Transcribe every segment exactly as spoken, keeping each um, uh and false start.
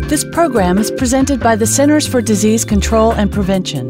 This program is presented by the Centers for Disease Control and Prevention.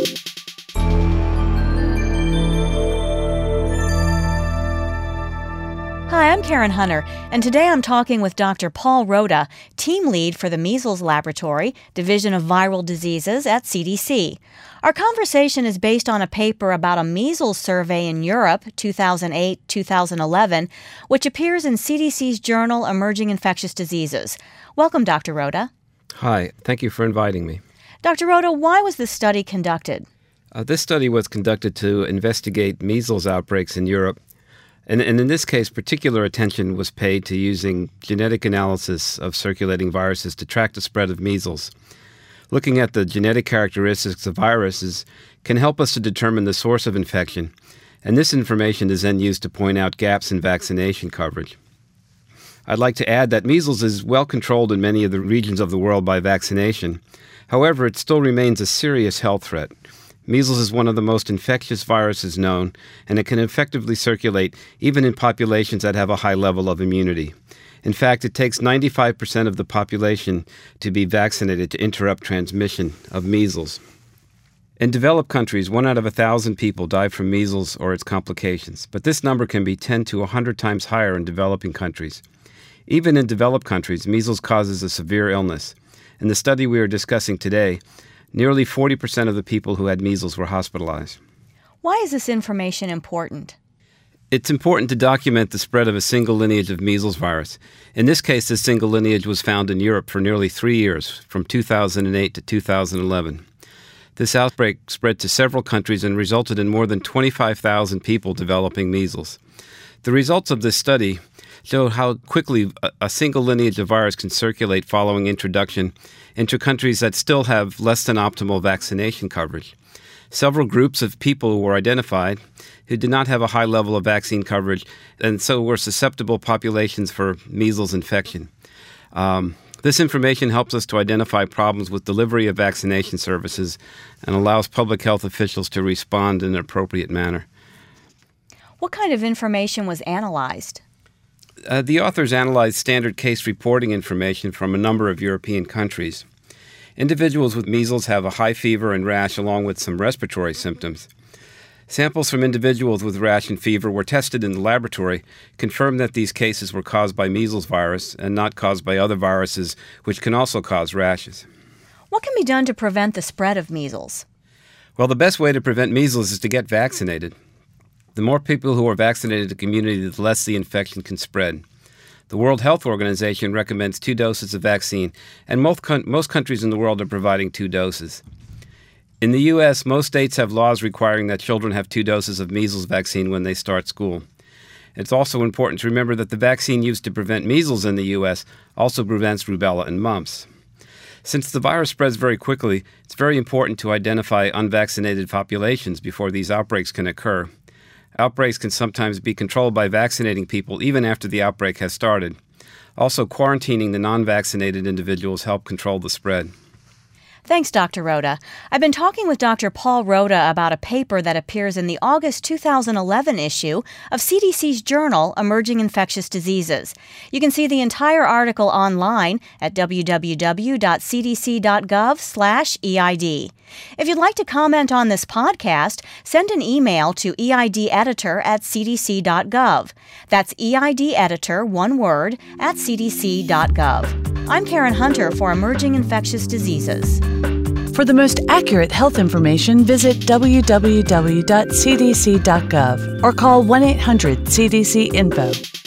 Hi, I'm Karen Hunter, and today I'm talking with Doctor Paul Rhoda, team lead for the Measles Laboratory, Division of Viral Diseases at C D C. Our conversation is based on a paper about a measles survey in Europe, two thousand eight to two thousand eleven, which appears in C D C's journal Emerging Infectious Diseases. Welcome, Doctor Rhoda. Hi, thank you for inviting me. Doctor Rhoda, why was this study conducted? Uh, this study was conducted to investigate measles outbreaks in Europe. And, and in this case, particular attention was paid to using genetic analysis of circulating viruses to track the spread of measles. Looking at the genetic characteristics of viruses can help us to determine the source of infection, and this information is then used to point out gaps in vaccination coverage. I'd like to add that measles is well controlled in many of the regions of the world by vaccination. However, it still remains a serious health threat. Measles is one of the most infectious viruses known, and it can effectively circulate even in populations that have a high level of immunity. In fact, it takes ninety-five percent of the population to be vaccinated to interrupt transmission of measles. In developed countries, one out of a thousand people die from measles or its complications, but this number can be ten to one hundred times higher in developing countries. Even in developed countries, measles causes a severe illness. In the study we are discussing today, nearly forty percent of the people who had measles were hospitalized. Why is this information important? It's important to document the spread of a single lineage of measles virus. In this case, this single lineage was found in Europe for nearly three years, from two thousand eight to two thousand eleven. This outbreak spread to several countries and resulted in more than twenty-five thousand people developing measles. The results of this study show how quickly a single lineage of virus can circulate following introduction into countries that still have less than optimal vaccination coverage. Several groups of people were identified who did not have a high level of vaccine coverage and so were susceptible populations for measles infection. Um, this information helps us to identify problems with delivery of vaccination services and allows public health officials to respond in an appropriate manner. What kind of information was analyzed? Uh, the authors analyzed standard case reporting information from a number of European countries. Individuals with measles have a high fever and rash along with some respiratory symptoms. Samples from individuals with rash and fever were tested in the laboratory, confirmed that these cases were caused by measles virus and not caused by other viruses, which can also cause rashes. What can be done to prevent the spread of measles? Well, the best way to prevent measles is to get vaccinated. The more people who are vaccinated in the community, the less the infection can spread. The World Health Organization recommends two doses of vaccine, and most, con- most countries in the world are providing two doses. In the U S, most states have laws requiring that children have two doses of measles vaccine when they start school. It's also important to remember that the vaccine used to prevent measles in the U S also prevents rubella and mumps. Since the virus spreads very quickly, it's very important to identify unvaccinated populations before these outbreaks can occur. Outbreaks can sometimes be controlled by vaccinating people even after the outbreak has started. Also, quarantining the non-vaccinated individuals help control the spread. Thanks, Doctor Rhoda. I've been talking with Doctor Paul Rhoda about a paper that appears in the August two thousand eleven issue of C D C's journal Emerging Infectious Diseases. You can see the entire article online at w w w dot c d c dot gov slash E I D. If you'd like to comment on this podcast, send an email to eideditor at c d c dot gov. That's eideditor, one word, at c d c dot gov. I'm Karen Hunter for Emerging Infectious Diseases. For the most accurate health information, visit w w w dot c d c dot gov or call one eight hundred C D C info.